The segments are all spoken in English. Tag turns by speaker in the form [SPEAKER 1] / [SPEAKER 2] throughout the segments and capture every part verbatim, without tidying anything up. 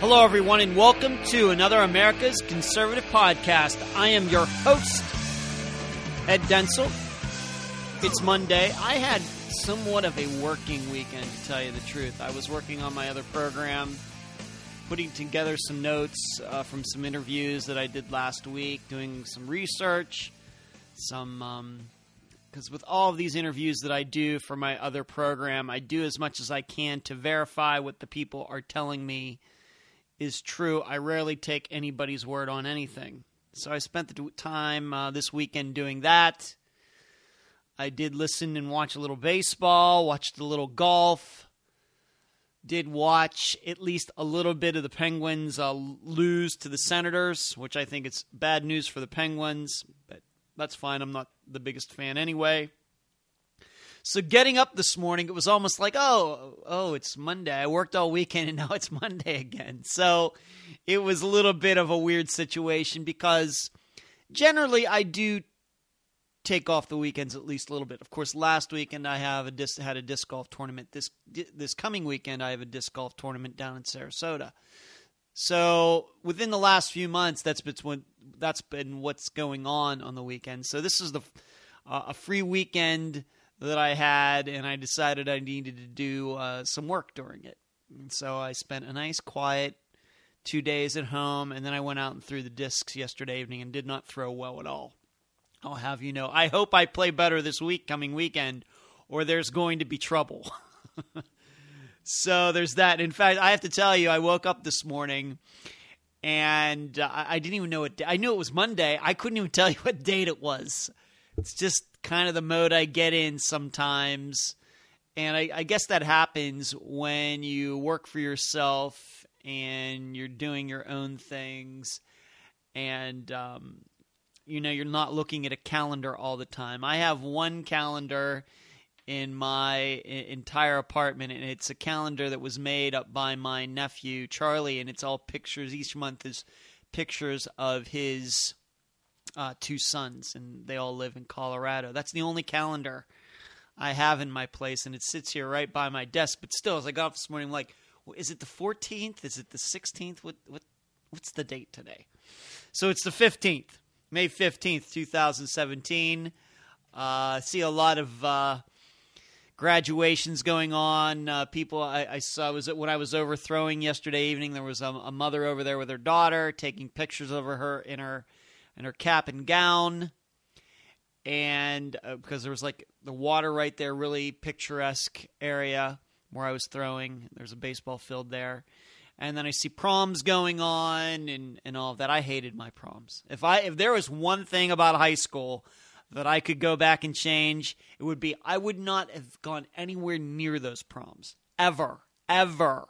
[SPEAKER 1] Hello, everyone, and welcome to another America's Conservative Podcast. I am your host, Ed Denzel. It's Monday. I had somewhat of a working weekend, to tell you the truth. I was working on my other program, putting together some notes uh, from some interviews that I did last week, doing some research, some, um, because with all of these interviews that I do for my other program, I do as much as I can to verify what the people are telling me is true. I rarely take anybody's word on anything. So I spent the time uh, this weekend doing that. I did listen and watch a little baseball, watched a little golf, did watch at least a little bit of the Penguins uh, lose to the Senators, which I think it's bad news for the Penguins, but that's fine. I'm not the biggest fan anyway. So getting up this morning, it was almost like, oh, oh, it's Monday. I worked all weekend and now it's Monday again. So it was a little bit of a weird situation because generally I do take off the weekends at least a little bit. Of course, last weekend I have a disc, had a disc golf tournament. This this coming weekend I have a disc golf tournament down in Sarasota. So within the last few months, that's been that's been what's going on on the weekend. So this is the uh, a free weekend that I had, and I decided I needed to do uh, some work during it. And so I spent a nice, quiet two days at home, and then I went out and threw the discs yesterday evening and did not throw well at all. I'll have you know. I hope I play better this week, coming weekend, or there's going to be trouble. So there's that. In fact, I have to tell you, I woke up this morning, and uh, I didn't even know what day. I knew it was Monday. I couldn't even tell you what date it was. It's just kind of the mode I get in sometimes. And I, I guess that happens when you work for yourself and you're doing your own things. And, um, you know, you're not looking at a calendar all the time. I have one calendar in my entire apartment, and it's a calendar that was made up by my nephew, Charlie, and it's all pictures. Each month is pictures of his Uh, two sons, and they all live in Colorado. That's the only calendar I have in my place, and it sits here right by my desk. But still, as I got up this morning, I'm like, well, is it the fourteenth? Is it the sixteenth? What what what's the date today? So it's the fifteenth, May fifteenth, twenty seventeen. Uh, I see a lot of uh, graduations going on. Uh, people I, I saw was when I was overthrowing yesterday evening. There was a, a mother over there with her daughter taking pictures of her in her. in her cap and gown, and uh, because there was like the water right there, really picturesque area where I was throwing. There's a baseball field there. And then I see proms going on and, and all of that. I hated my proms. If I if there was one thing about high school that I could go back and change, it would be I would not have gone anywhere near those proms. Ever. Ever.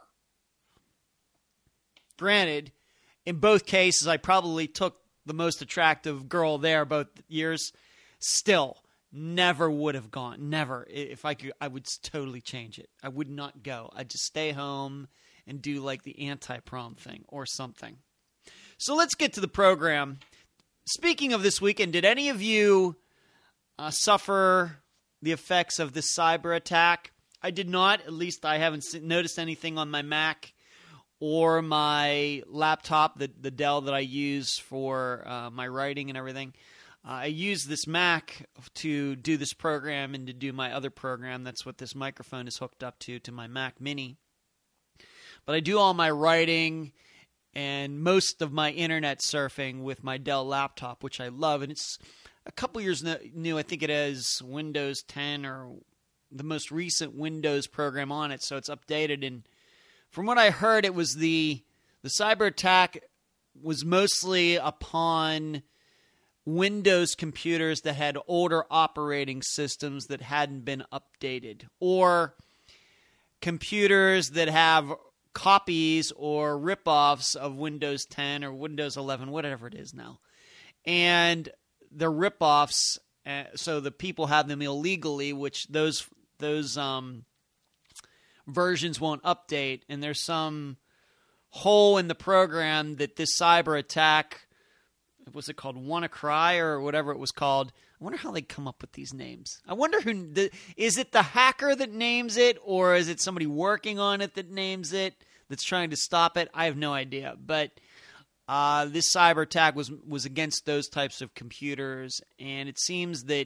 [SPEAKER 1] Granted, in both cases, I probably took the most attractive girl there both years. Still, never would have gone. Never. If I could, I would totally change it. I would not go. I'd just stay home and do like the anti-prom thing or something. So let's get to the program. Speaking of this weekend, did any of you uh, suffer the effects of this cyber attack? I did not. At least I haven't noticed anything on my Mac or my laptop, the, the Dell that I use for uh, my writing and everything. Uh, I use this Mac to do this program and to do my other program. That's what this microphone is hooked up to, to my Mac Mini. But I do all my writing and most of my internet surfing with my Dell laptop, which I love. And it's a couple years new. I think it has Windows ten or the most recent Windows program on it, so it's updated. And from what I heard, it was the the cyber attack was mostly upon Windows computers that had older operating systems that hadn't been updated, or computers that have copies or rip-offs of Windows ten or Windows eleven, whatever it is now. And the rip-offs, uh, so the people have them illegally, which those those um, versions won't update, and there's some hole in the program that this cyber attack, was it called WannaCry or whatever it was called? I wonder how they come up with these names. I wonder who, the, is it the hacker that names it, or is it somebody working on it that names it? that's trying to stop it? I have no idea. But uh, this cyber attack was was against those types of computers, and it seems that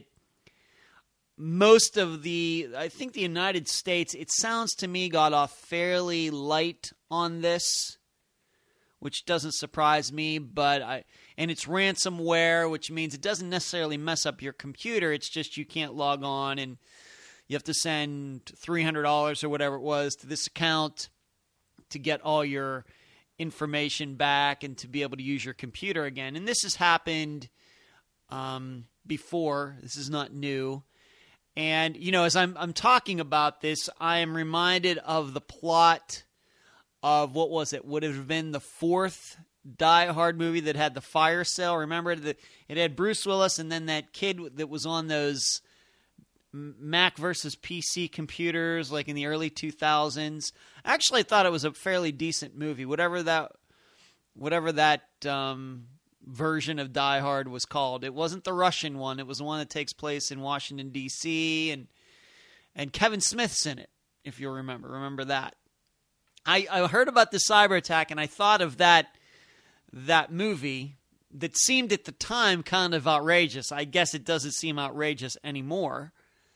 [SPEAKER 1] most of the, I think the United States, it sounds to me, got off fairly light on this, which doesn't surprise me, but I, and it's ransomware, which means it doesn't necessarily mess up your computer. It's just you can't log on and you have to send three hundred dollars or whatever it was to this account to get all your information back and to be able to use your computer again. And this has happened um, before. This is not new. And, you know, as I'm I'm talking about this, I am reminded of the plot of, what was it, would have been the fourth Die Hard movie that had the fire sale. Remember, the, it had Bruce Willis and then that kid that was on those Mac versus P C computers like in the early two thousands. Actually, I thought it was a fairly decent movie. Whatever that, whatever that um, version of Die Hard was called. It wasn't the Russian one. It was the one that takes place in Washington, D C, and and Kevin Smith's in it, if you'll remember. Remember that. I, I heard about the cyber attack, and I thought of that that movie that seemed at the time kind of outrageous. I guess it doesn't seem outrageous anymore.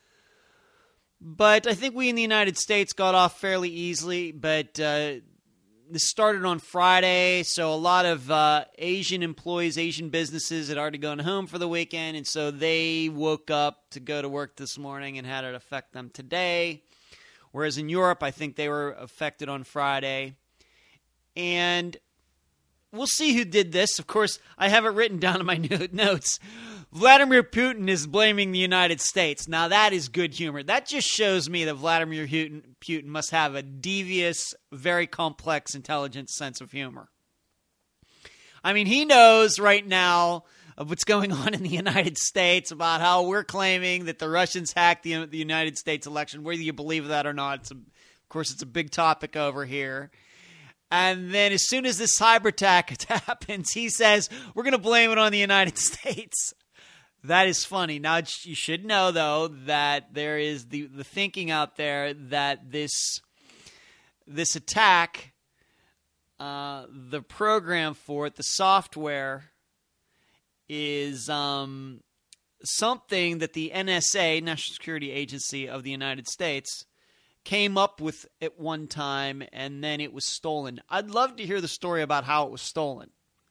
[SPEAKER 1] But I think we in the United States got off fairly easily, but uh, this started on Friday, so a lot of uh, Asian employees, Asian businesses had already gone home for the weekend, and so they woke up to go to work this morning and had it affect them today. Whereas in Europe, I think they were affected on Friday. And we'll see who did this. Of course, I have it written down in my notes. Vladimir Putin is blaming the United States. Now, that is good humor. That just shows me that Vladimir Putin must have a devious, very complex, intelligent sense of humor. I mean, he knows right now of what's going on in the United States, about how we're claiming that the Russians hacked the, the United States election, whether you believe that or not. It's a, of course, it's a big topic over here. And then as soon as this cyber attack happens, he says, we're going to blame it on the United States. That is funny. Now, you should know, though, that there is the, the thinking out there that this, this attack, uh, the program for it, the software, is um, something that the N S A, National Security Agency of the United States, came up with at one time, and then it was stolen. I'd love to hear the story about how it was stolen.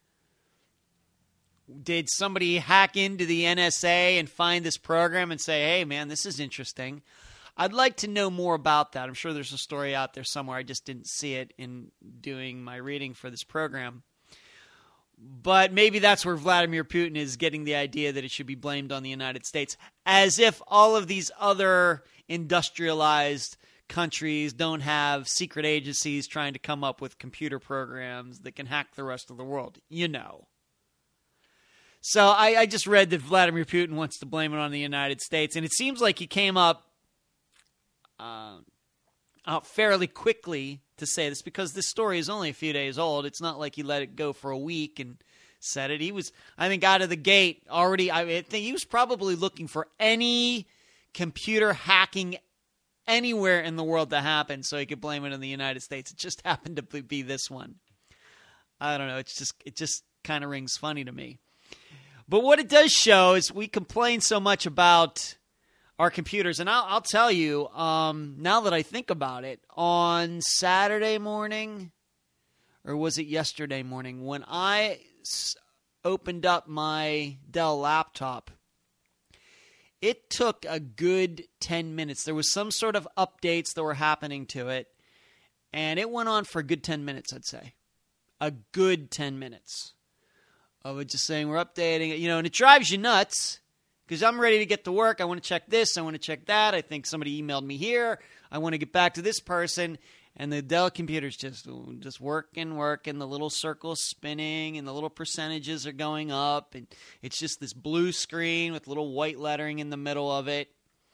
[SPEAKER 1] Did somebody hack into the N S A and find this program and say, hey, man, this is interesting? I'd like to know more about that. I'm sure there's a story out there somewhere. I just didn't see it in doing my reading for this program. But maybe that's where Vladimir Putin is getting the idea that it should be blamed on the United States, as if all of these other industrialized countries don't have secret agencies trying to come up with computer programs that can hack the rest of the world. You know. So I, I just read that Vladimir Putin wants to blame it on the United States, and it seems like he came up uh, out fairly quickly to say this, because this story is only a few days old. It's not like he let it go for a week and said it. He was, I think, out of the gate already. I think he was probably looking for any computer hacking anywhere in the world to happen so he could blame it on the United States. It just happened to be this one. I don't know. It's just, it just kind of rings funny to me. But what it does show is we complain so much about our computers. And I'll, I'll tell you, um, now that I think about it, on Saturday morning, or was it yesterday morning, when I s- opened up my Dell laptop, it took a good ten minutes. There was some sort of updates that were happening to it, and it went on for a good ten minutes, I'd say. A good ten minutes. Of it just saying we're updating it, you know, and it drives you nuts. Because I'm ready to get to work. I want to check this. I want to check that. I think somebody emailed me here. I want to get back to this person. And the Dell computer's just, just working, working. The little circle's spinning and the little percentages are going up. And it's just this blue screen with little white lettering in the middle of it.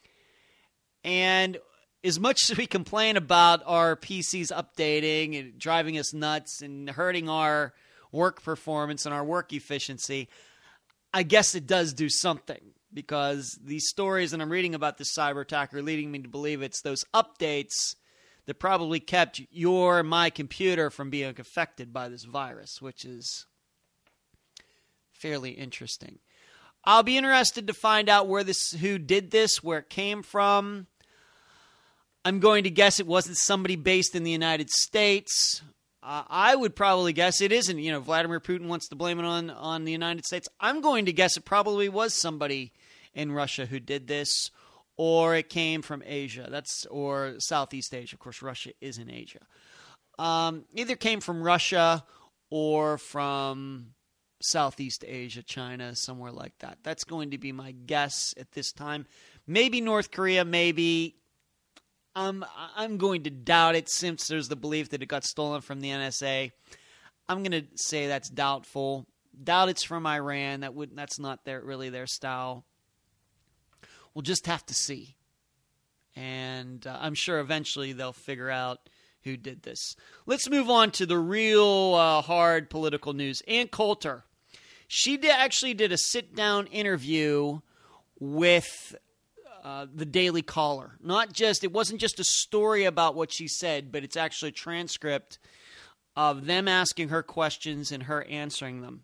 [SPEAKER 1] And as much as we complain about our P Cs updating and driving us nuts and hurting our work performance and our work efficiency, I guess it does do something. Because these stories that I'm reading about this cyber attack are leading me to believe it's those updates that probably kept your and my computer from being affected by this virus, which is fairly interesting. I'll be interested to find out where this, who did this, where it came from. I'm going to guess it wasn't somebody based in the United States. Uh, I would probably guess it isn't. You know, Vladimir Putin wants to blame it on, on the United States. I'm going to guess it probably was somebody in Russia who did this, or it came from Asia. That's or Southeast Asia. Of course, Russia is in Asia. Um, either came from Russia or from Southeast Asia, China, somewhere like that. That's going to be my guess at this time. Maybe North Korea, maybe. Um, I'm going to doubt it since there's the belief that it got stolen from the N S A. I'm going to say that's doubtful. Doubt it's from Iran. That would that's not their really their style. We'll just have to see. And uh, I'm sure eventually they'll figure out who did this. Let's move on to the real uh, hard political news. Ann Coulter. She did, actually did a sit-down interview with uh, the Daily Caller. Not just, it wasn't just a story about what she said, but it's actually a transcript of them asking her questions and her answering them.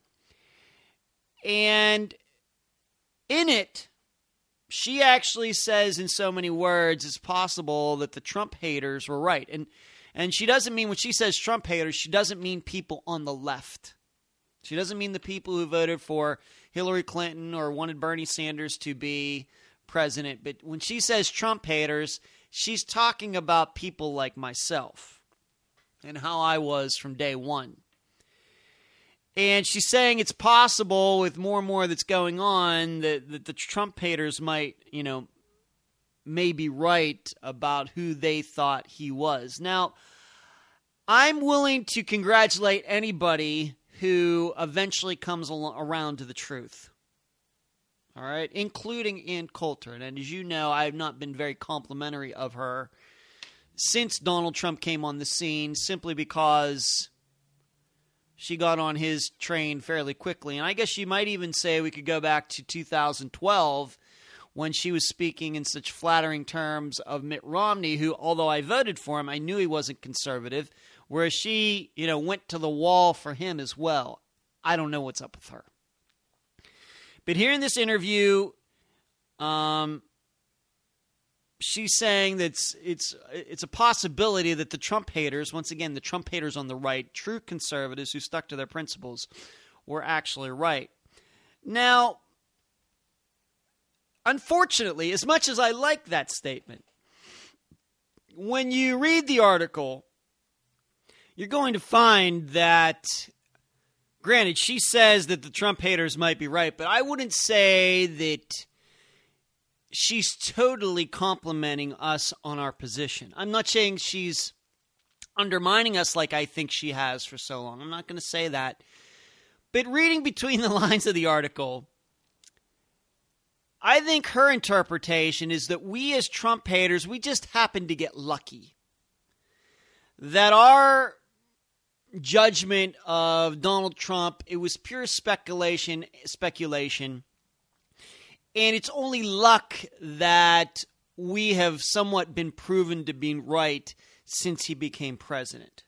[SPEAKER 1] And in it, she actually says in so many words, it's possible that the Trump haters were right. And and she doesn't mean, when she says Trump haters, she doesn't mean people on the left. She doesn't mean the people who voted for Hillary Clinton or wanted Bernie Sanders to be president. But when she says Trump haters, she's talking about people like myself and how I was from day one. And she's saying it's possible with more and more that's going on that, that the Trump haters might, you know, may be right about who they thought he was. Now, I'm willing to congratulate anybody who eventually comes al- around to the truth. All right, including Ann Coulter. And as you know, I have not been very complimentary of her since Donald Trump came on the scene, simply because she got on his train fairly quickly. And I guess you might even say we could go back to two thousand twelve when she was speaking in such flattering terms of Mitt Romney, who, although I voted for him, I knew he wasn't conservative, whereas she, you know, went to the wall for him as well. I don't know what's up with her. But here in this interview, um, she's saying that it's, it's it's a possibility that the Trump haters, once again, the Trump haters on the right, true conservatives who stuck to their principles, were actually right. Now, unfortunately, as much as I like that statement, when you read the article, you're going to find that, granted, she says that the Trump haters might be right, but I wouldn't say that she's totally complimenting us on our position. I'm not saying she's undermining us like I think she has for so long. I'm not going to say that. But reading between the lines of the article, I think her interpretation is that we as Trump haters, we just happen to get lucky. That our judgment of Donald Trump, it was pure speculation, speculation. And it's only luck that we have somewhat been proven to be right since he became president.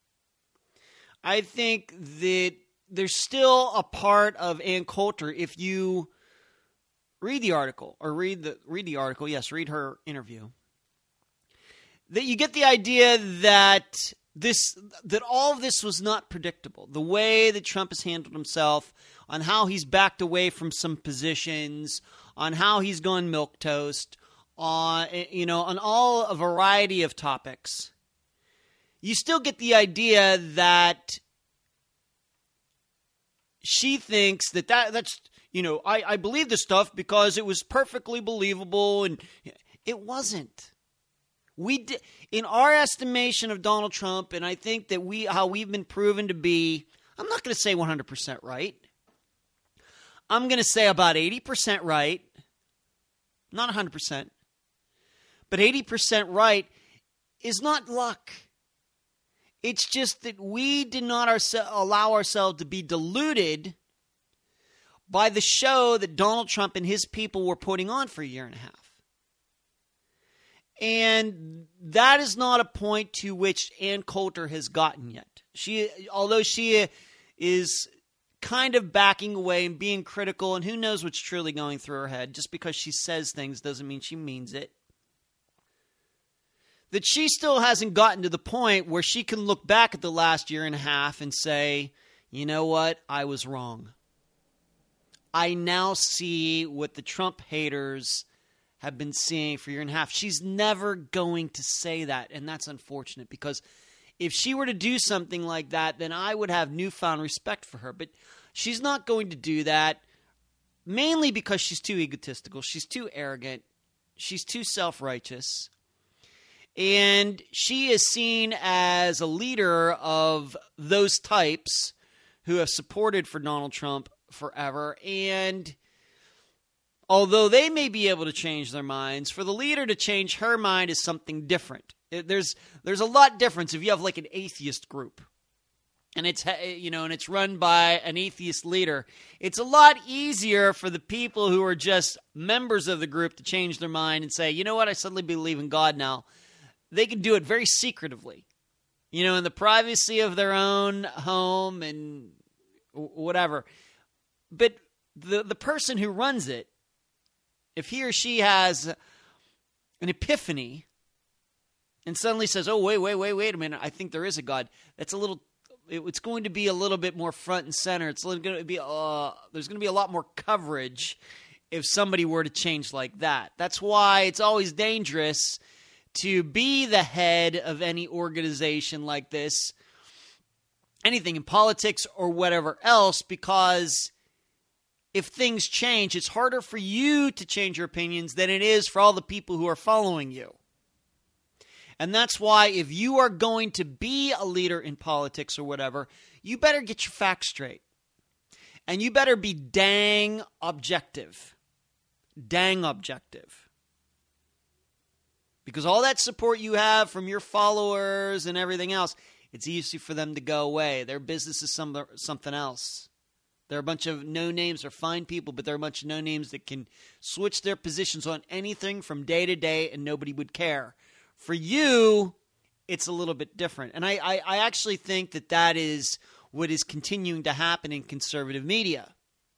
[SPEAKER 1] I think that there's still a part of Ann Coulter, if you read the article, or read the read the article, yes, read her interview, that you get the idea that this that all of this was not predictable. The way that Trump has handled himself, on how he's backed away from some positions, on how he's gone milquetoast, on you know, on all a variety of topics, you still get the idea that she thinks that, that that's, you know, I, I believe this stuff because it was perfectly believable, and it wasn't. We did, in our estimation of Donald Trump, and I think that we how we've been proven to be, I'm not going to say one hundred percent right. I'm going to say about eighty percent right. Not one hundred percent. But eighty percent right is not luck. It's just that we did not ourse- allow ourselves to be deluded by the show that Donald Trump and his people were putting on for a year and a half. And that is not a point to which Ann Coulter has gotten yet. She, although she is kind of backing away and being critical, and who knows what's truly going through her head. Just because she says things doesn't mean she means it. That she still hasn't gotten to the point where she can look back at the last year and a half and say, you know what, I was wrong. I now see what the Trump haters have been seeing for a year and a half. She's never going to say that, and that's unfortunate, because if she were to do something like that, then I would have newfound respect for her. But she's not going to do that, mainly because she's too egotistical. She's too arrogant. She's too self-righteous. And she is seen as a leader of those types who have supported for Donald Trump forever. And although they may be able to change their minds, for the leader to change her mind is something different. There's there's a lot difference if you have like an atheist group, and it's you know and it's run by an atheist leader. It's a lot easier for the people who are just members of the group to change their mind and say, you know what, I suddenly believe in God now. They can do it very secretively, you know, in the privacy of their own home and whatever. But the the person who runs it, if he or she has an epiphany and suddenly says, oh, wait, wait, wait, wait a minute, I think there is a God, that's a little, it, it's going to be a little bit more front and center. It's going to be, uh, there's going to be a lot more coverage if somebody were to change like that. That's why it's always dangerous to be the head of any organization like this, anything in politics or whatever else, because if things change, it's harder for you to change your opinions than it is for all the people who are following you. And that's why if you are going to be a leader in politics or whatever, you better get your facts straight. And you better be dang objective. Dang objective. Because all that support you have from your followers and everything else, it's easy for them to go away. Their business is some, something else. They're a bunch of no-names. They're fine people, but they're a bunch of no-names that can switch their positions on anything from day to day, and nobody would care. For you, it's a little bit different. And I, I, I actually think that that is what is continuing to happen in conservative media.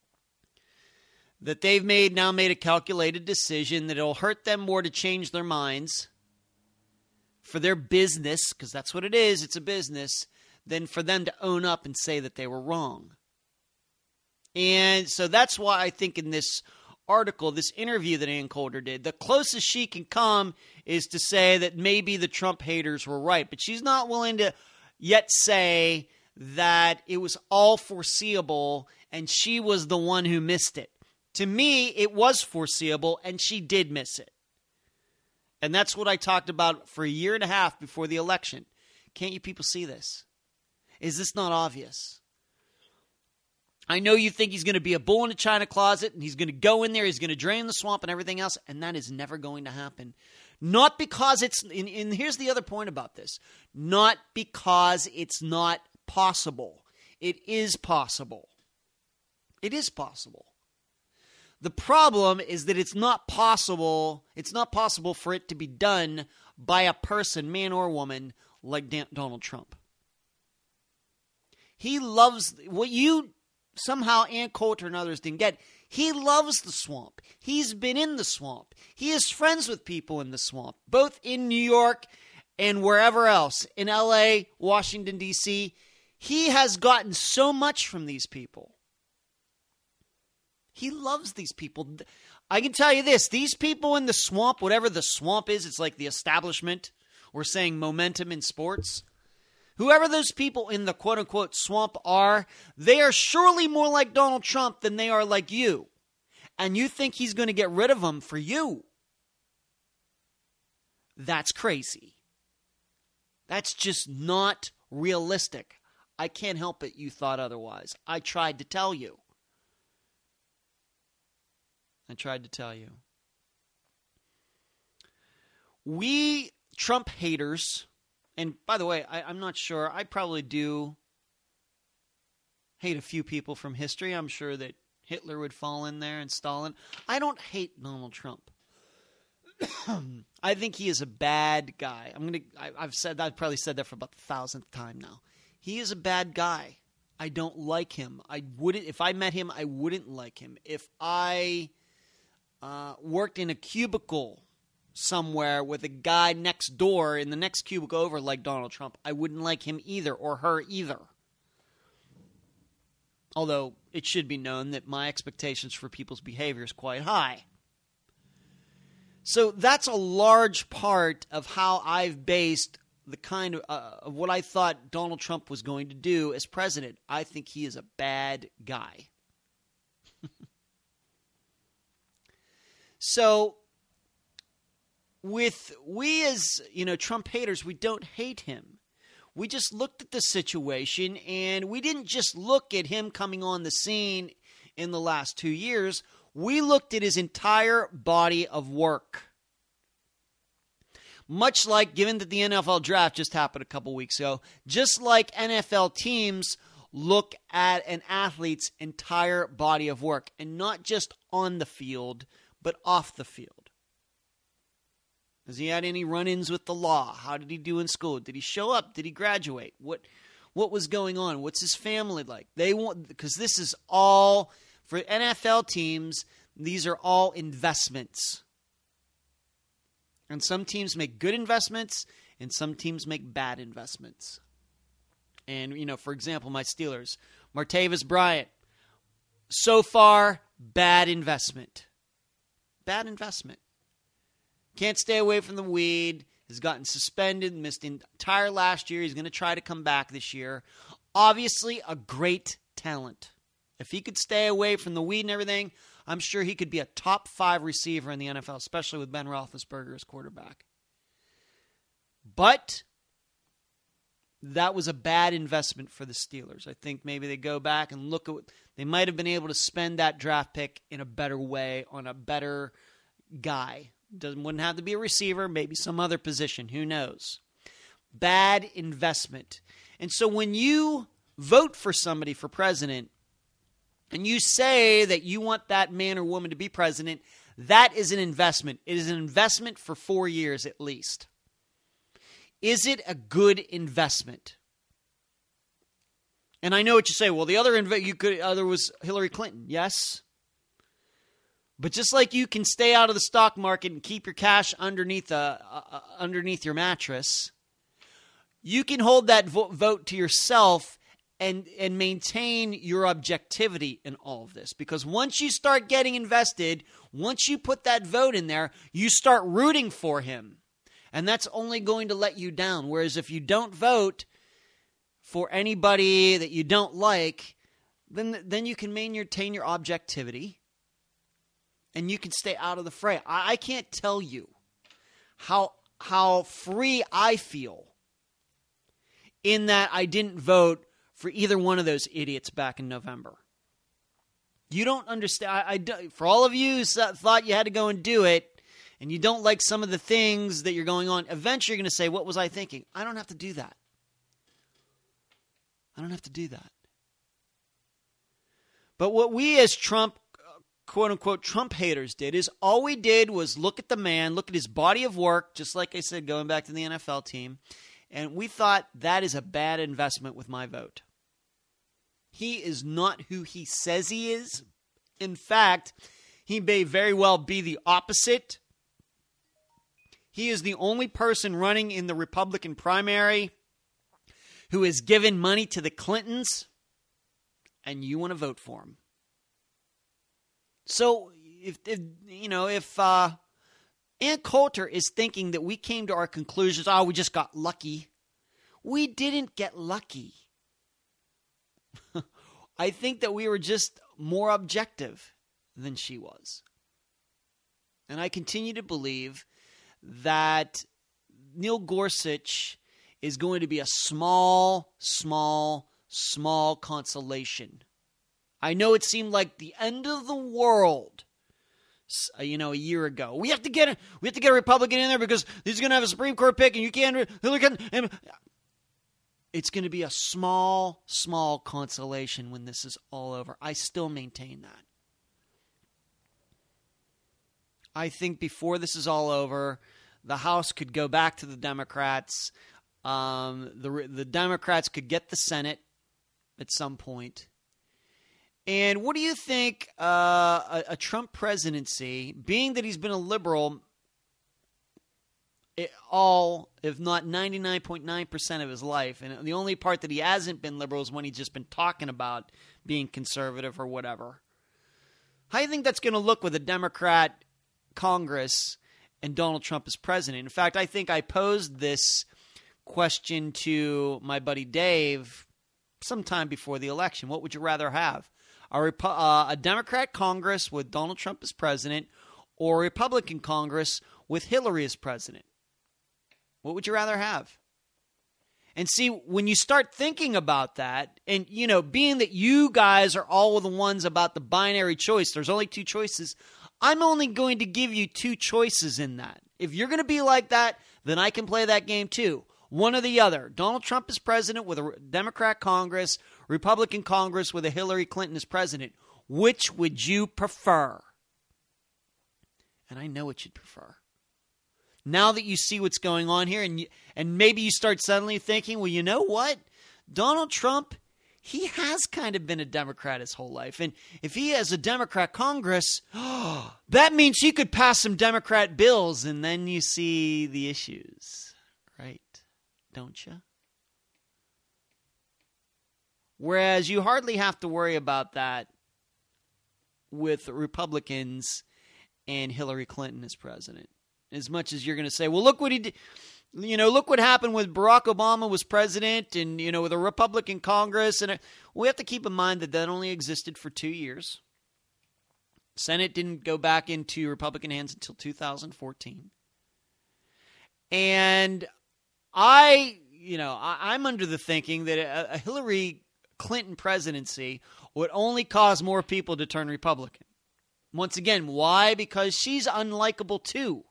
[SPEAKER 1] That they've made now made a calculated decision that it'll hurt them more to change their minds for their business, because that's what it is, it's a business, than for them to own up and say that they were wrong. And so that's why I think in this article, this interview that Ann Coulter did, the closest she can come is to say that maybe the Trump haters were right. But she's not willing to yet say that it was all foreseeable and she was the one who missed it. To me, it was foreseeable and she did miss it. And that's what I talked about for a year and a half before the election. Can't you people see this? Is this not obvious? I know you think he's going to be a bull in a china closet and he's going to go in there, he's going to drain the swamp and everything else, and that is never going to happen. Not because it's, and, and here's the other point about this, not because it's not possible. It is possible. It is possible. The problem is that it's not possible, it's not possible for it to be done by a person, man or woman, like Dan- Donald Trump. He loves, what you somehow Ann Coulter and others didn't get, he loves the swamp. He's been in the swamp. He is friends with people in the swamp, both in New York and wherever else, in L A, Washington, D C. He has gotten so much from these people. He loves these people. I can tell you this, these people in the swamp, whatever the swamp is, it's like the establishment. We're saying momentum in sports. Whoever those people in the quote-unquote swamp are, they are surely more like Donald Trump than they are like you. And you think he's going to get rid of them for you. That's crazy. That's just not realistic. I can't help it you thought otherwise. I tried to tell you. I tried to tell you. We Trump haters, and by the way, I, I'm not sure, I probably do hate a few people from history. I'm sure that Hitler would fall in there and Stalin. I don't hate Donald Trump. I think he is a bad guy. I'm gonna. I, I've said. I've probably said that for about the thousandth time now. He is a bad guy. I don't like him. I wouldn't. If I met him, I wouldn't like him. If I uh, worked in a cubicle somewhere with a guy next door in the next cubicle over like Donald Trump, I wouldn't like him either, or her either. Although it should be known that my expectations for people's behavior is quite high. So that's a large part of how I've based the kind of, uh, of what I thought Donald Trump was going to do as president. I think he is a bad guy. So with we as, you know, Trump haters, we don't hate him. We just looked at the situation, and we didn't just look at him coming on the scene in the last two years. We looked at his entire body of work. Much like, given that the N F L draft just happened a couple weeks ago, just like N F L teams look at an athlete's entire body of work, and not just on the field, but off the field. Has he had any run-ins with the law? How did he do in school? Did he show up? Did he graduate? What what was going on? What's his family like? They want, because this is all, for N F L teams, these are all investments. And some teams make good investments, and some teams make bad investments. And, you know, for example, my Steelers, Martavis Bryant, so far, bad investment. Bad investment. Can't stay away from the weed, has gotten suspended, missed the entire last year. He's going to try to come back this year. Obviously, a great talent. If he could stay away from the weed and everything, I'm sure he could be a top five receiver in the N F L, especially with Ben Roethlisberger as quarterback. But that was a bad investment for the Steelers. I think maybe they go back and look at what they might have been able to spend that draft pick in a better way on a better guy. Doesn't wouldn't have to be a receiver, maybe some other position. Who knows? Bad investment. And so when you vote for somebody for president, and you say that you want that man or woman to be president, that is an investment. It is an investment for four years at least. Is it a good investment? And I know what you say. Well, the other inv- you could other was Hillary Clinton. Yes. But just like you can stay out of the stock market and keep your cash underneath a, uh, underneath your mattress, you can hold that vo- vote to yourself and and maintain your objectivity in all of this. Because once you start getting invested, once you put that vote in there, you start rooting for him. And that's only going to let you down. Whereas if you don't vote for anybody that you don't like, then, then you can maintain your objectivity. And you can stay out of the fray. I, I can't tell you how how free I feel in that I didn't vote for either one of those idiots back in November. You don't understand. I, I, for all of you who thought you had to go and do it, and you don't like some of the things that you're going on, eventually you're going to say, what was I thinking? I don't have to do that. I don't have to do that. But what we as Trump, quote-unquote, Trump haters did is all we did was look at the man, look at his body of work, just like I said, going back to the N F L team, and we thought that is a bad investment with my vote. He is not who he says he is. In fact, he may very well be the opposite. He is the only person running in the Republican primary who has given money to the Clintons, and you want to vote for him. So, if, if you know, if uh, Ann Coulter is thinking that we came to our conclusions, oh, we just got lucky. We didn't get lucky. I think that we were just more objective than she was. And I continue to believe that Neil Gorsuch is going to be a small, small, small consolation. I know it seemed like the end of the world, you know, a year ago. We have to get a, we have to get a Republican in there because he's going to have a Supreme Court pick, and you can't. Hillary Clinton. It's going to be a small, small consolation when this is all over. I still maintain that. I think before this is all over, the House could go back to the Democrats. Um, the the Democrats could get the Senate at some point. And what do you think uh, a, a Trump presidency, being that he's been a liberal it, all, if not ninety-nine point nine percent of his life, and the only part that he hasn't been liberal is when he's just been talking about being conservative or whatever. How do you think that's going to look with a Democrat Congress and Donald Trump as president? In fact, I think I posed this question to my buddy Dave sometime before the election. What would you rather have? A, Repu- uh, a Democrat Congress with Donald Trump as president or a Republican Congress with Hillary as president? What would you rather have? And see, when you start thinking about that, and, you know, being that you guys are all the ones about the binary choice, there's only two choices, I'm only going to give you two choices in that. If you're going to be like that, then I can play that game too. One or the other. Donald Trump is president with a Democrat Congress, Republican Congress with a Hillary Clinton as president. Which would you prefer? And I know what you'd prefer. Now that you see what's going on here, and you, and maybe you start suddenly thinking, well, you know what? Donald Trump, he has kind of been a Democrat his whole life. And if he has a Democrat Congress, oh, that means he could pass some Democrat bills, and then you see the issues, right? Don't you? Whereas you hardly have to worry about that with Republicans and Hillary Clinton as president. As much as you're going to say, well, look what he did. You know, look what happened with Barack Obama was president and, you know, with a Republican Congress. And we have to keep in mind that that only existed for two years. Senate didn't go back into Republican hands until two thousand fourteen. And I, you know, I, I'm under the thinking that a, a Hillary Clinton presidency would only cause more people to turn Republican. Once again, why? Because she's unlikable too.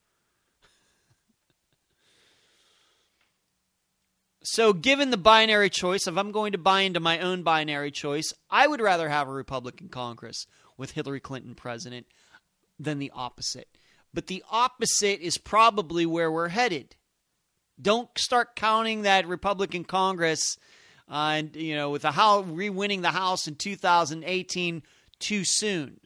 [SPEAKER 1] So given the binary choice, if I'm going to buy into my own binary choice, I would rather have a Republican Congress with Hillary Clinton president than the opposite. But the opposite is probably where we're headed. Don't start counting that Republican Congress uh, and, you know, with the House, re-winning the House in two thousand eighteen too soon.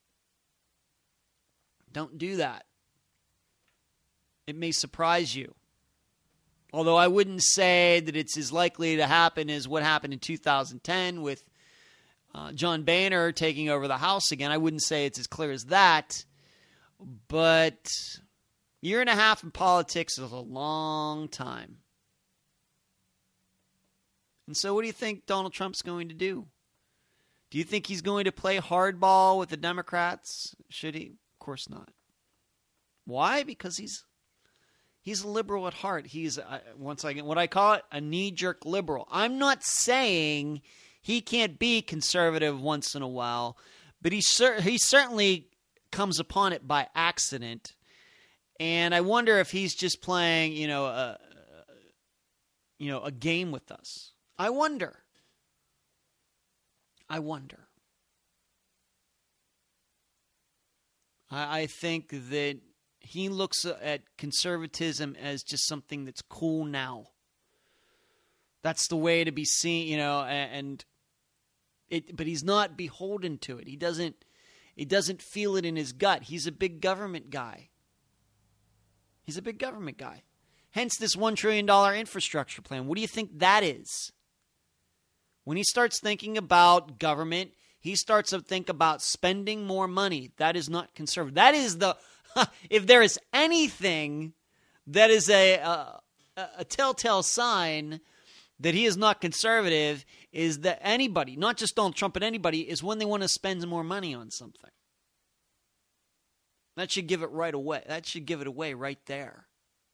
[SPEAKER 1] Don't do that. It may surprise you. Although I wouldn't say that it's as likely to happen as what happened in two thousand ten with uh, John Boehner taking over the House again. I wouldn't say it's as clear as that. But a year and a half in politics is a long time. And so what do you think Donald Trump's going to do? Do you think he's going to play hardball with the Democrats? Should he? Of course not. Why? Because he's He's a liberal at heart. He's, uh, once again, what I call it, a knee-jerk liberal. I'm not saying he can't be conservative once in a while, but he, cer- he certainly comes upon it by accident. And I wonder if he's just playing, you know, a, you know, a game with us. I wonder. I wonder. I, I think that he looks at conservatism as just something that's cool now. That's the way to be seen, you know, and it. But he's not beholden to it. He doesn't. He doesn't feel it in his gut. He's a big government guy. He's a big government guy. Hence this one trillion dollars infrastructure plan. What do you think that is? When he starts thinking about government, he starts to think about spending more money. That is not conservative. That is the... If there is anything that is a, a a telltale sign that he is not conservative, is that anybody, not just Donald Trump, but anybody, is when they want to spend more money on something. That should give it right away. That should give it away right there.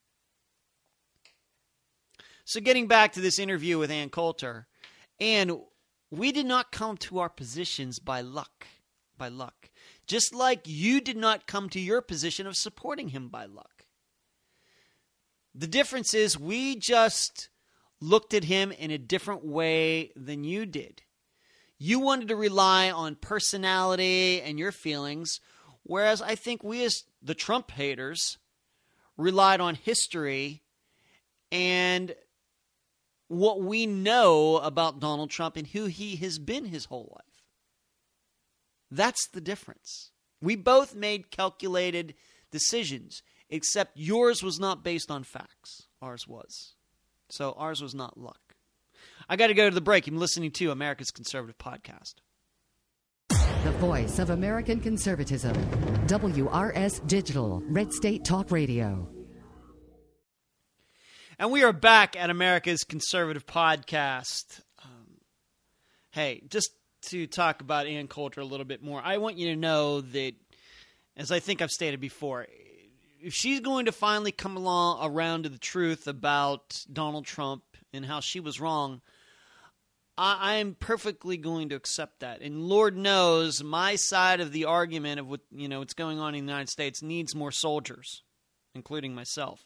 [SPEAKER 1] So getting back to this interview with Ann Coulter, and we did not come to our positions by luck, by luck. Just like you did not come to your position of supporting him by luck. The difference is we just looked at him in a different way than you did. You wanted to rely on personality and your feelings, Whereas I think we as the Trump haters relied on history and what we know about Donald Trump and who he has been his whole life. That's the difference. We both made calculated decisions, except yours was not based on facts. Ours was. So ours was not luck. I got to go to the break. I'm listening to America's Conservative Podcast.
[SPEAKER 2] The voice of American conservatism. W R S Digital, Red State Talk Radio.
[SPEAKER 1] And we are back at America's Conservative Podcast. Um, hey, just to talk about Ann Coulter a little bit more, I want you to know that, as I think I've stated before, if she's going to finally come along around to the truth about Donald Trump and how she was wrong, I am perfectly going to accept that. And Lord knows my side of the argument of what, you know, what's going on in the United States needs more soldiers, including myself.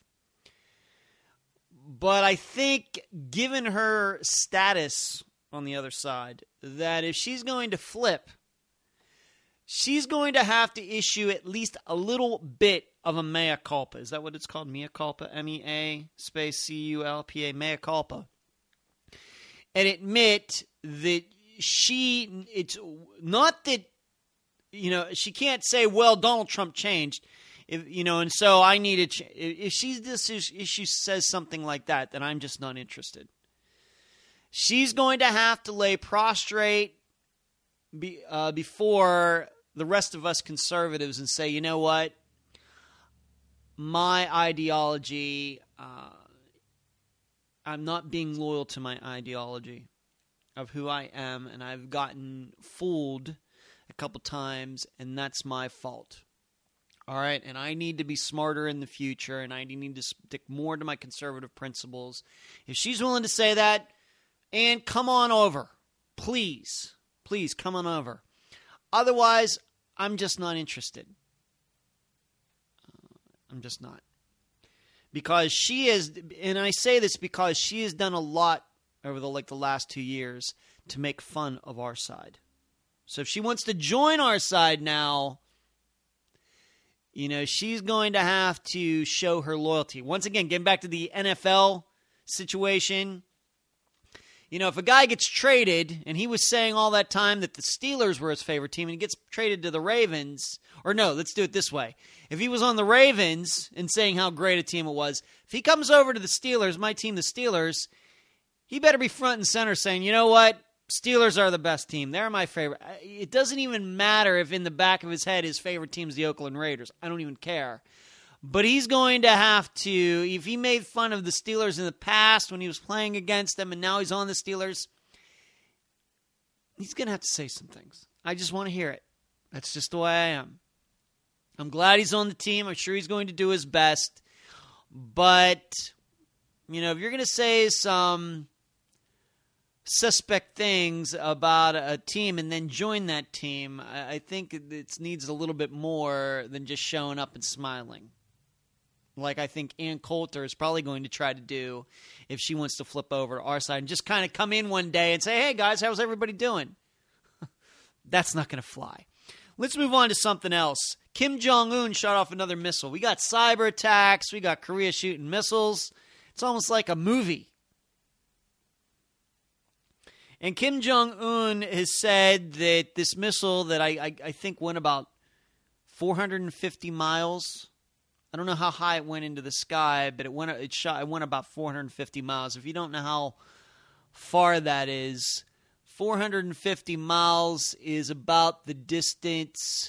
[SPEAKER 1] But I think, given her status on the other side, that if she's going to flip, she's going to have to issue at least a little bit of a mea culpa. Is that what it's called? Mea culpa? M E A space C U L P A, mea culpa. And admit that she, it's not that, you know, she can't say, well, Donald Trump changed, if, you know, and so I need to, ch-. if she, this is, if she says something like that, then I'm just not interested. She's going to have to lay prostrate be, uh, before the rest of us conservatives and say, you know what, my ideology, uh, I'm not being loyal to my ideology of who I am, and I've gotten fooled a couple times, and that's my fault. All right, and I need to be smarter in the future, and I need to stick more to my conservative principles. If she's willing to say that, and come on over. Please, please come on over. Otherwise, I'm just not interested. Uh, I'm just not. Because she is, and I say this because she has done a lot over the like the last two years to make fun of our side. So if she wants to join our side now, you know, she's going to have to show her loyalty. Once again, getting back to the N F L situation, you know, if a guy gets traded, and he was saying all that time that the Steelers were his favorite team, and he gets traded to the Ravens, or no, let's do it this way. If he was on the Ravens and saying how great a team it was, if he comes over to the Steelers, my team, the Steelers, he better be front and center saying, you know what, Steelers are the best team. They're my favorite. It doesn't even matter if in the back of his head his favorite team is the Oakland Raiders. I don't even care. But he's going to have to, if he made fun of the Steelers in the past when he was playing against them and now he's on the Steelers, he's going to have to say some things. I just want to hear it. That's just the way I am. I'm glad he's on the team. I'm sure he's going to do his best. But, you know, if you're going to say some suspect things about a team and then join that team, I think it needs a little bit more than just showing up and smiling. Like I think Ann Coulter is probably going to try to do if she wants to flip over to our side and just kind of come in one day and say, hey, guys, how's everybody doing? That's not going to fly. Let's move on to something else. Kim Jong-un shot off another missile. We got cyber attacks. We got Korea shooting missiles. It's almost like a movie. And Kim Jong-un has said that this missile that I, I, I think went about four hundred fifty miles. I don't know how high it went into the sky, but it went it shot it went about four hundred fifty miles. If you don't know how far that is, four hundred fifty miles is about the distance.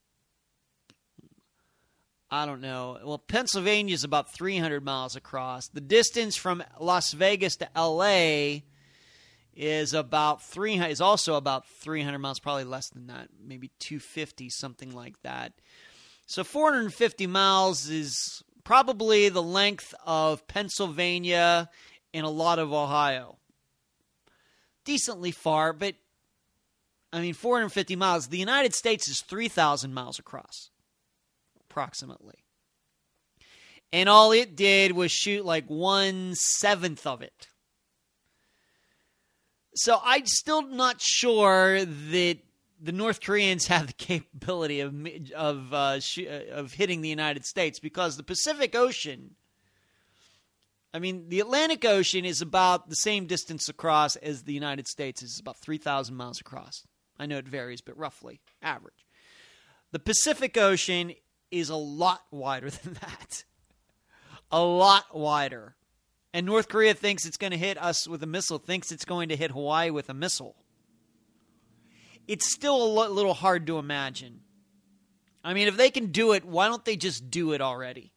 [SPEAKER 1] I don't know. Well, Pennsylvania is about three hundred miles across. The distance from Las Vegas to L A is about three is also about three hundred miles, probably less than that, maybe two hundred fifty, something like that. So four hundred fifty miles is probably the length of Pennsylvania and a lot of Ohio. Decently far, but I mean, four hundred fifty miles. The United States is three thousand miles across, approximately. And all it did was shoot like one-seventh of it. So I'm still not sure that the North Koreans have the capability of of uh, sh- of hitting the United States, because the Pacific Ocean, I mean, the Atlantic Ocean is about the same distance across as the United States. It's about three thousand miles across. I know it varies, but roughly average. The Pacific Ocean is a lot wider than that. A lot wider. And North Korea thinks it's going to hit us with a missile, thinks it's going to hit Hawaii with a missile. It's still a little hard to imagine. I mean, if they can do it, why don't they just do it already?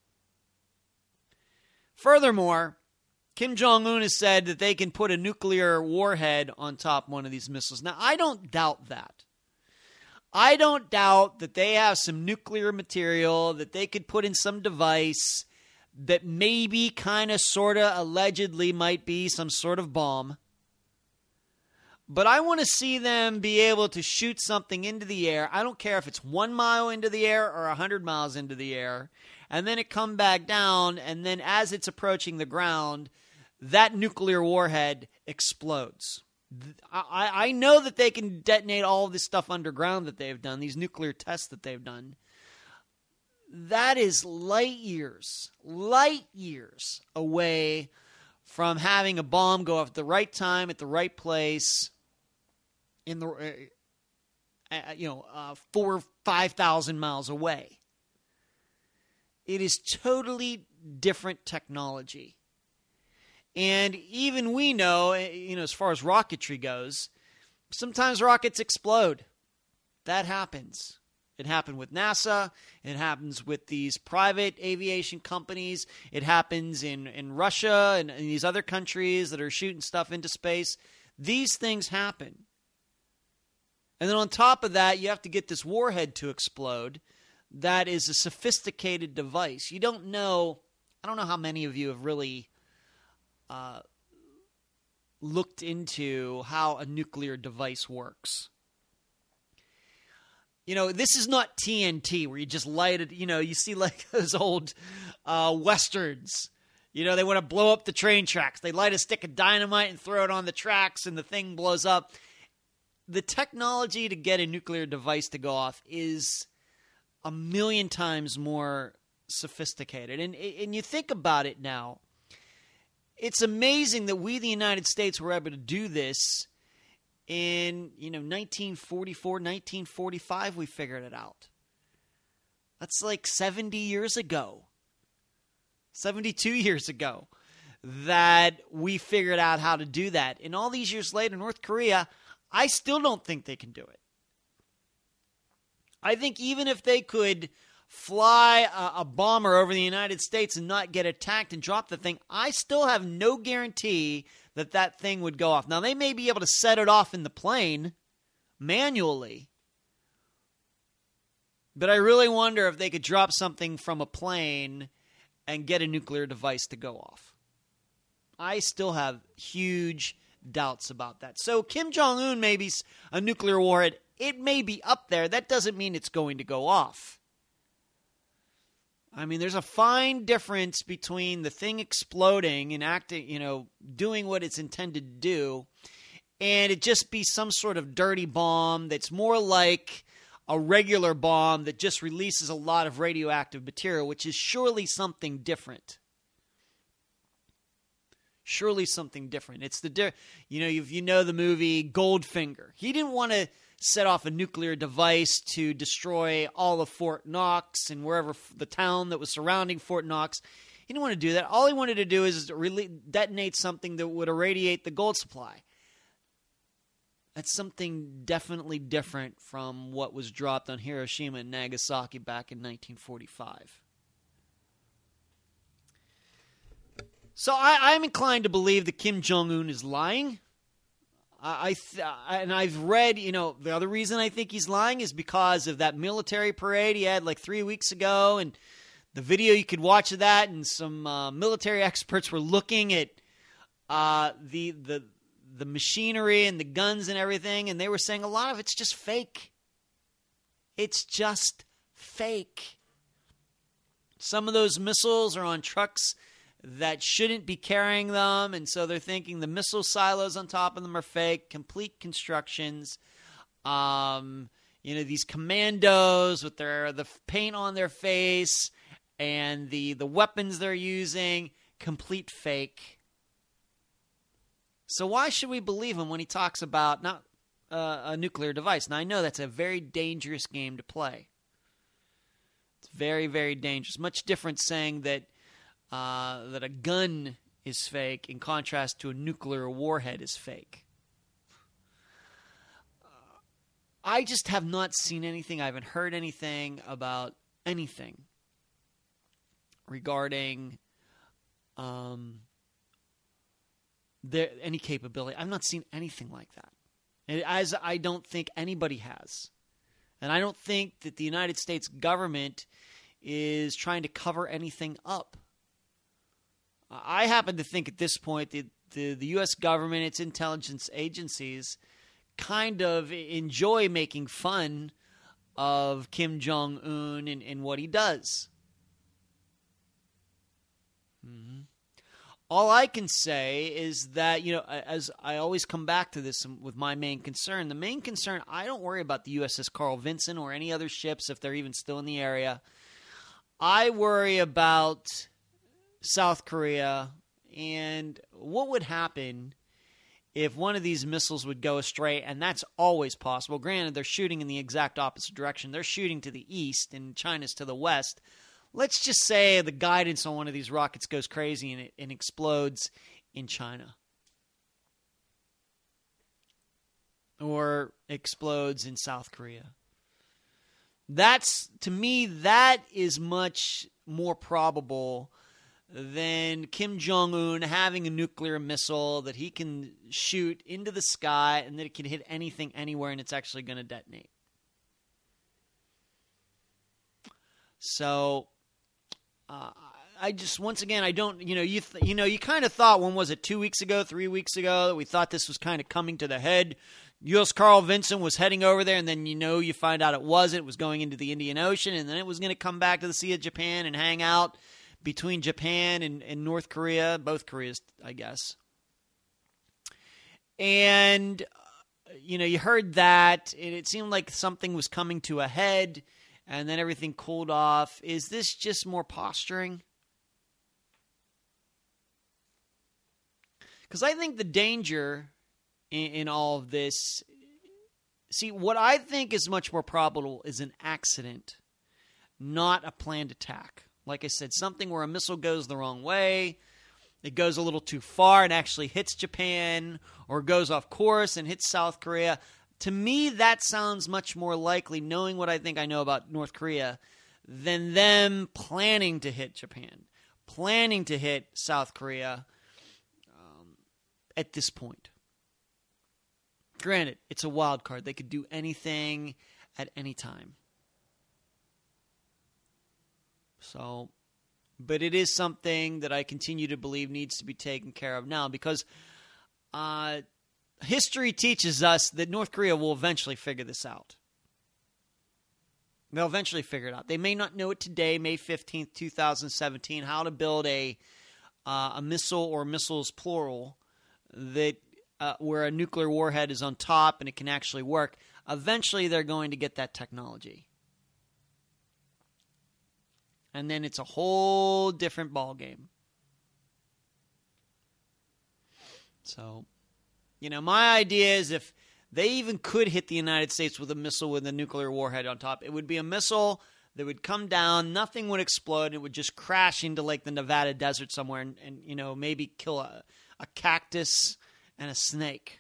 [SPEAKER 1] Furthermore, Kim Jong-un has said that they can put a nuclear warhead on top of one of these missiles. Now, I don't doubt that. I don't doubt that they have some nuclear material that they could put in some device that maybe kind of sort of allegedly might be some sort of bomb. But I want to see them be able to shoot something into the air. I don't care if it's one mile into the air or one hundred miles into the air. And then it come back down, and then as it's approaching the ground, that nuclear warhead explodes. I, I know that they can detonate all of this stuff underground that they've done, these nuclear tests that they've done. That is light years, light years away from having a bomb go off at the right time, at the right place, in the, uh, uh, you know, uh, four, five thousand miles away. It is totally different technology. And even we know, you know, as far as rocketry goes, sometimes rockets explode. That happens. It happened with NASA. It happens with these private aviation companies. It happens in, in Russia and in these other countries that are shooting stuff into space. These things happen. And then on top of that, you have to get this warhead to explode. That is a sophisticated device. You don't know, I don't know how many of you have really uh, looked into how a nuclear device works. You know, this is not T N T where you just light it, you know, you see like those old uh, westerns. You know, they want to blow up the train tracks. They light a stick of dynamite and throw it on the tracks and the thing blows up. The technology to get a nuclear device to go off is a million times more sophisticated. And, and you think about it now, it's amazing that we, the United States, were able to do this in, you know, nineteen forty-four, nineteen forty-five, we figured it out. That's like seventy years ago. seventy-two years ago that we figured out how to do that. And all these years later, North Korea, I still don't think they can do it. I think even if they could fly a, a bomber over the United States and not get attacked and drop the thing, I still have no guarantee that that thing would go off. Now, they may be able to set it off in the plane manually, but I really wonder if they could drop something from a plane and get a nuclear device to go off. I still have huge doubts about that. So Kim Jong-un may be a nuclear warhead. It may be up there. That doesn't mean it's going to go off. I mean, there's a fine difference between the thing exploding and acting, you know, doing what it's intended to do, and it just be some sort of dirty bomb that's more like a regular bomb that just releases a lot of radioactive material, which is surely something different. Surely something different. It's the, di- you know, if you know the movie Goldfinger, he didn't want to set off a nuclear device to destroy all of Fort Knox and wherever f- the town that was surrounding Fort Knox. He didn't want to do that. All he wanted to do is really detonate something that would irradiate the gold supply. That's something definitely different from what was dropped on Hiroshima and Nagasaki back in nineteen forty-five. So I, I'm inclined to believe that Kim Jong-un is lying. I, I th- and I've read, you know, the other reason I think he's lying is because of that military parade he had like three weeks ago, and the video you could watch of that, and some uh, military experts were looking at uh, the the the machinery and the guns and everything, and they were saying a lot of it's just fake. It's just fake. Some of those missiles are on trucks that shouldn't be carrying them, and so they're thinking the missile silos on top of them are fake, complete constructions. Um, you know, these commandos with their the paint on their face and the, the weapons they're using, complete fake. So why should we believe him when he talks about not uh, a nuclear device? Now, I know that's a very dangerous game to play. It's very, very dangerous. Much different saying that uh, that a gun is fake in contrast to a nuclear warhead is fake. Uh, I just have not seen anything. I haven't heard anything about anything regarding um, there, any capability. I've not seen anything like that, as I don't think anybody has. And I don't think that the United States government is trying to cover anything up. I happen to think at this point that the, the U S government, its intelligence agencies, kind of enjoy making fun of Kim Jong-un and, and what he does. Mm-hmm. All I can say is that, you know, as I always come back to this with my main concern, the main concern, I don't worry about the U S S Carl Vinson or any other ships if they're even still in the area. I worry about South Korea and what would happen if one of these missiles would go astray, and that's always possible. Granted, they're shooting in the exact opposite direction. They're shooting to the east and China's to the west. Let's just say the guidance on one of these rockets goes crazy and it and explodes in China. Or explodes in South Korea. That's, to me, that is much more probable than Kim Jong-un having a nuclear missile that he can shoot into the sky and that it can hit anything anywhere and it's actually going to detonate. So, uh, I just, once again, I don't, you know, you th- you know, you kind of thought, when was it, two weeks ago, three weeks ago, that we thought this was kind of coming to the head. U S Carl Vinson was heading over there, and then, you know, you find out it wasn't. It was going into the Indian Ocean, and then it was going to come back to the Sea of Japan and hang out between Japan and, and North Korea, both Koreas, I guess. And, uh, you know, you heard that, and it seemed like something was coming to a head, and then everything cooled off. Is this just more posturing? Because I think the danger in, in all of this, see, what I think is much more probable is an accident, not a planned attack. Like I said, something where a missile goes the wrong way, it goes a little too far and actually hits Japan, or goes off course and hits South Korea. To me, that sounds much more likely, knowing what I think I know about North Korea, than them planning to hit Japan, planning to hit South Korea um, at this point. Granted, it's a wild card. They could do anything at any time. So, but it is something that I continue to believe needs to be taken care of now, because uh, history teaches us that North Korea will eventually figure this out. They'll eventually figure it out. They may not know it today, May fifteenth, twenty seventeen, how to build a uh, a missile or missiles plural that uh, where a nuclear warhead is on top and it can actually work. Eventually, they're going to get that technology. And then it's a whole different ballgame. So, you know, my idea is if they even could hit the United States with a missile with a nuclear warhead on top, it would be a missile that would come down, nothing would explode, it would just crash into like the Nevada desert somewhere and, and you know, maybe kill a, a cactus and a snake.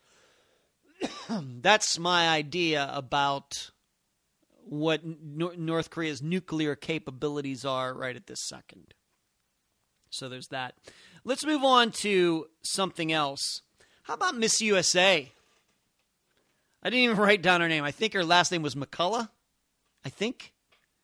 [SPEAKER 1] That's my idea about what Nor- North Korea's nuclear capabilities are right at this second. So there's that. Let's move on to something else. How about Miss U S A? I didn't even write down her name. I think her last name was McCullough. I think.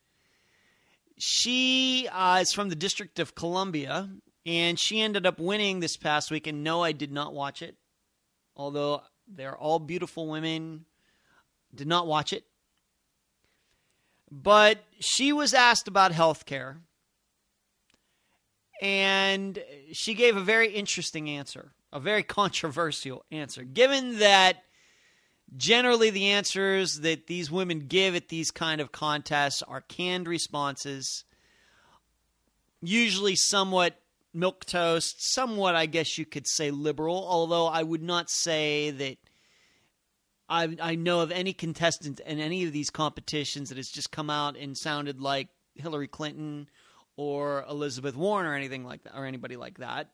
[SPEAKER 1] She uh, is from the District of Columbia, and she ended up winning this past week. And no, I did not watch it. Although they're all beautiful women. Did not watch it. But she was asked about health care, and she gave a very interesting answer, a very controversial answer, given that Generally, the answers that these women give at these kind of contests are canned responses, usually somewhat milquetoast, somewhat, I guess you could say, liberal, although I would not say that I, I know of any contestant in any of these competitions that has just come out and sounded like Hillary Clinton or Elizabeth Warren or anything like that, or anybody like that.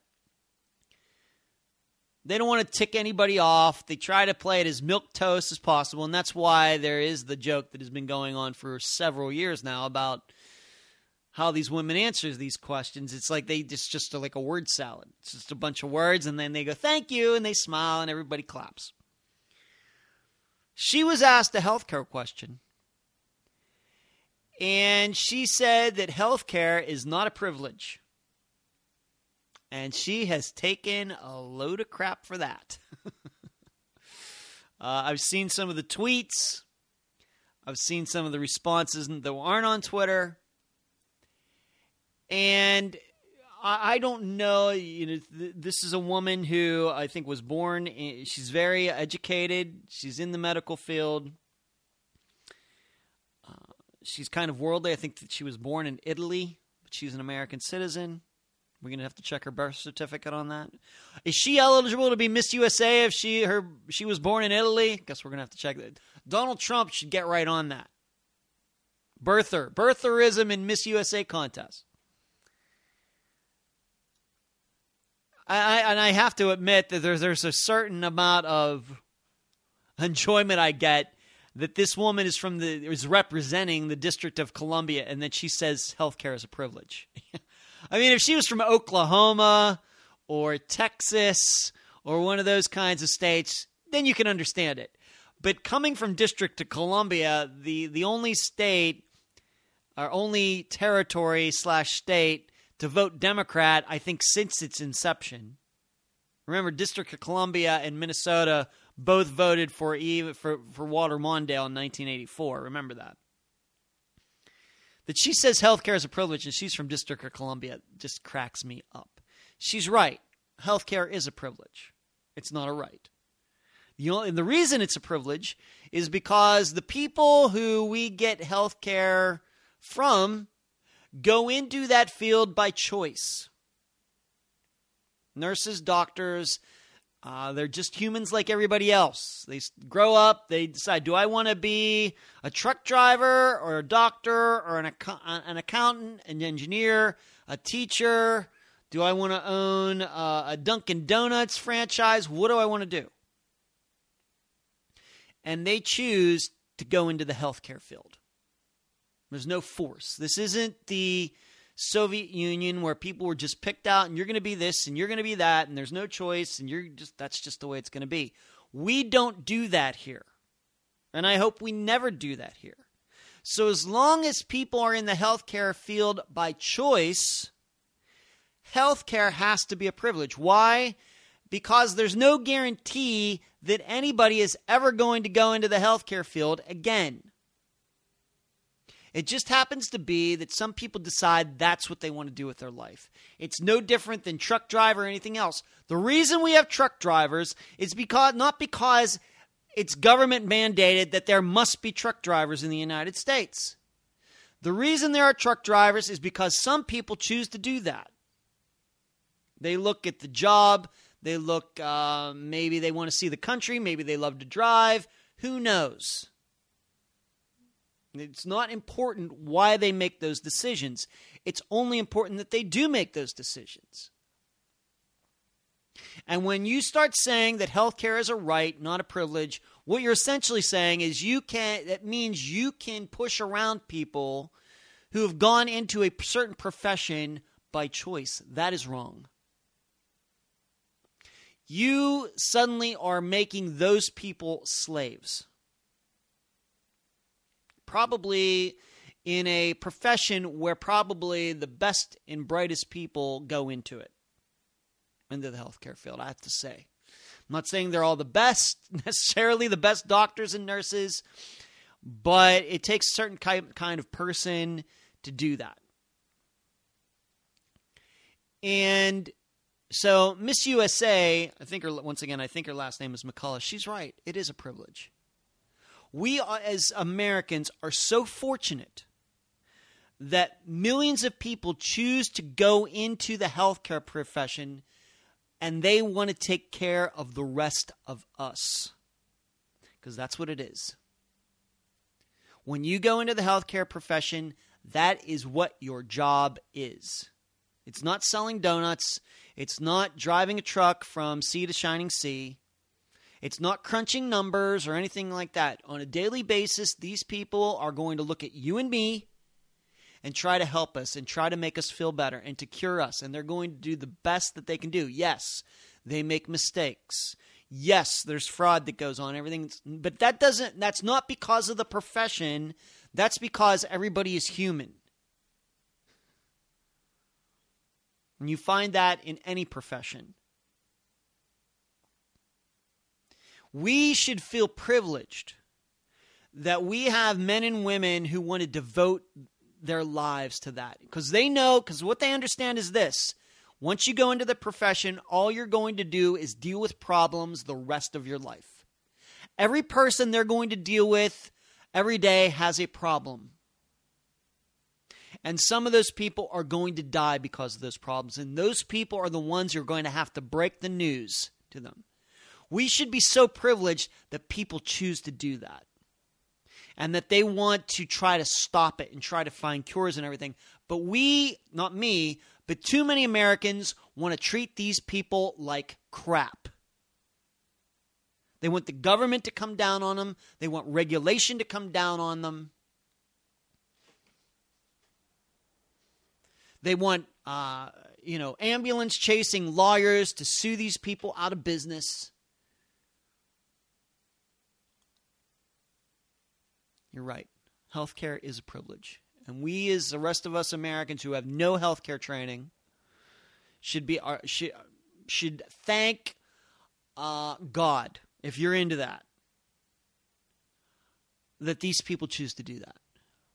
[SPEAKER 1] They don't want to tick anybody off. They try to play it as milquetoast as possible, and that's why there is the joke that has been going on for several years now about how these women answer these questions. It's like they just just like a word salad. It's just a bunch of words, and then they go, thank you, and they smile, and everybody claps. She was asked a healthcare question, and she said that healthcare is not a privilege. And she has taken a load of crap for that. uh, I've seen some of the tweets. I've seen some of the responses that aren't on Twitter. And I, I don't know. You know, th- this is a woman who I think was born. In, she's very educated. She's in the medical field. Uh, she's kind of worldly. I think that she was born in Italy, but she's an American citizen. We're going to have to check her birth certificate on that. Is she eligible to be Miss U S A if she her she was born in Italy? Guess we're going to have to check that. Donald Trump should get right on that. Birther. Birtherism in Miss U S A contest. I, I, and I have to admit that there's, there's a certain amount of enjoyment I get that this woman is from the is representing the District of Columbia and that she says healthcare is a privilege. I mean, if she was from Oklahoma or Texas or one of those kinds of states, then you can understand it. But coming from District of Columbia, the, the only state or only territory slash state to vote Democrat, I think, since its inception. Remember, District of Columbia and Minnesota both voted for for, for Walter Mondale in nineteen eighty-four. Remember that. That she says healthcare is a privilege and she's from District of Columbia just cracks me up. She's right. Healthcare is a privilege. It's not a right. The only, and the reason it's a privilege is because the people who we get healthcare from go into that field by choice. Nurses, doctors, Uh, they're just humans like everybody else. They grow up, they decide, do I want to be a truck driver or a doctor or an, ac- an accountant, an engineer, a teacher? Do I want to own uh, a Dunkin' Donuts franchise? What do I want to do? And they choose to go into the healthcare field. There's no force. This isn't the Soviet Union where people were just picked out and you're going to be this and you're going to be that and there's no choice and you're just that's just the way it's going to be. We don't do that here. And I hope we never do that here. So as long as people are in the healthcare field by choice, healthcare has to be a privilege. Why? Because there's no guarantee that anybody is ever going to go into the healthcare field again. It just happens to be that some people decide that's what they want to do with their life. It's no different than truck driver or anything else. The reason we have truck drivers is because not because it's government mandated that there must be truck drivers in the United States. The reason there are truck drivers is because some people choose to do that. They look at the job. They look, uh, maybe they want to see the country. Maybe they love to drive. Who knows? It's not important why they make those decisions. It's only important that they do make those decisions. And when you start saying that healthcare is a right, not a privilege, what you're essentially saying is you can. That means you can push around people who have gone into a certain profession by choice. That is wrong. You suddenly are making those people slaves. Probably in a profession where probably the best and brightest people go into it, into the healthcare field, I have to say. I'm not saying they're all the best, necessarily the best doctors and nurses, but it takes a certain kind of person to do that. And so Miss U S A, I think her, once again, I think her last name is McCullough. She's right. It is a privilege. We are, as Americans are so fortunate that millions of people choose to go into the healthcare profession, and they want to take care of the rest of us. Because that's what it is. When you go into the healthcare profession, that is what your job is. It's not selling donuts. It's not driving a truck from sea to shining sea. It's not crunching numbers or anything like that. On a daily basis, these people are going to look at you and me and try to help us and try to make us feel better and to cure us. And they're going to do the best that they can do. Yes, they make mistakes. Yes, there's fraud that goes on. Everything, but that doesn't. That's not because of the profession. That's because everybody is human. And you find that in any profession. We should feel privileged that we have men and women who want to devote their lives to that. Because they know, because what they understand is this. Once you go into the profession, all you're going to do is deal with problems the rest of your life. Every person they're going to deal with every day has a problem. And some of those people are going to die because of those problems. And those people are the ones you're going to have to break the news to them. We should be so privileged that people choose to do that. And that they want to try to stop it and try to find cures and everything. But we, not me, but too many Americans want to treat these people like crap. They want the government to come down on them. They want regulation to come down on them. They want, uh, you know, ambulance chasing lawyers to sue these people out of business. You're right. Healthcare is a privilege. And we, as the rest of us Americans who have no healthcare training, should be should, should thank uh, God, if you're into that, that these people choose to do that.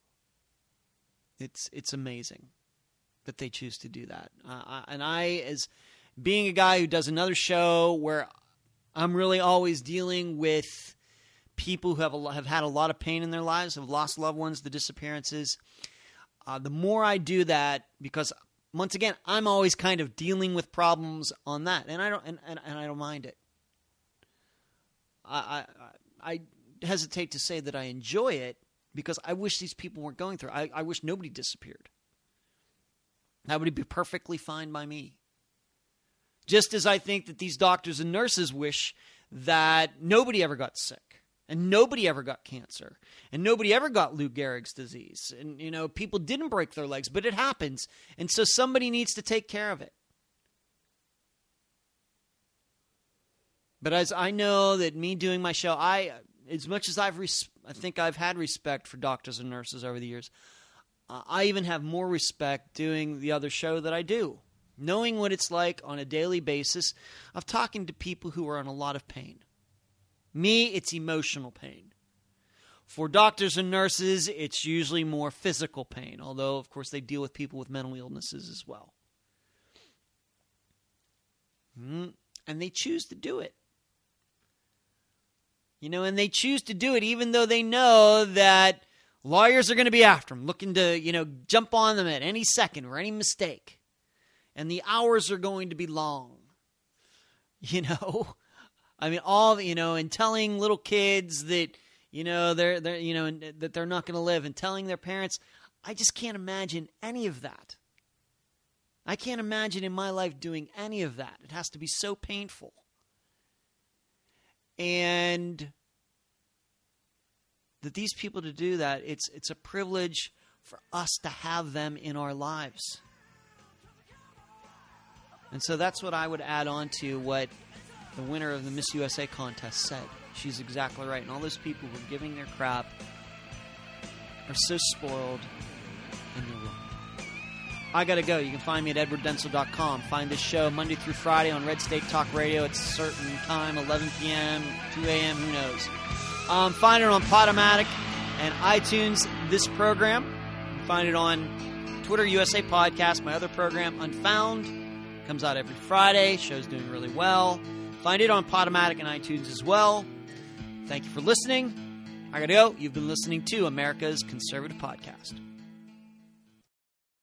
[SPEAKER 1] It's it's amazing that they choose to do that. Uh, and I, as being a guy who does another show where I'm really always dealing with people who have a, have had a lot of pain in their lives, have lost loved ones, the disappearances. Uh, the more I do that, because once again, I'm always kind of dealing with problems on that, and I don't and, and, and I don't mind it. I, I I hesitate to say that I enjoy it because I wish these people weren't going through. I, I wish nobody disappeared. That would be perfectly fine by me. Just as I think that these doctors and nurses wish that nobody ever got sick. And nobody ever got cancer. And nobody ever got Lou Gehrig's disease. And, you know, people didn't break their legs, but it happens. And so somebody needs to take care of it. But as I know that me doing my show, I, as much as I've, res- I think I've had respect for doctors and nurses over the years, uh, I even have more respect doing the other show that I do. Knowing what it's like on a daily basis of talking to people who are in a lot of pain. Me, it's emotional pain. For doctors and nurses, it's usually more physical pain, although, of course, they deal with people with mental illnesses as well. Mm, and they choose to do it. You know, and they choose to do it even though they know that lawyers are going to be after them, looking to, you know, jump on them at any second or any mistake. And the hours are going to be long. You know? I mean, all, you know, and telling little kids that, you know, they're, they're you know, that they're not going to live, and telling their parents, I just can't imagine any of that. I can't imagine in my life doing any of that. It has to be so painful. And that these people to do that, it's it's a privilege for us to have them in our lives. And so that's what I would add on to what the winner of the Miss U S A contest said. She's exactly right. And all those people who are giving their crap are so spoiled, and they're wrong. I got to go. You can find me at edward denzel dot com. Find this show Monday through Friday on Red State Talk Radio at a certain time, eleven p.m., two a.m., who knows. Um, find it on Podomatic and iTunes, this program. You can find it on Twitter U S A Podcast, my other program, Unfound. Comes out every Friday. Show's doing really well. Find it on Podomatic and iTunes as well. Thank you for listening. I gotta go. You've been listening to America's Conservative Podcast.